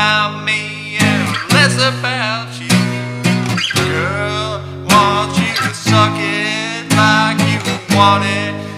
about me and less about you. Girl, want you to suck it like you want it.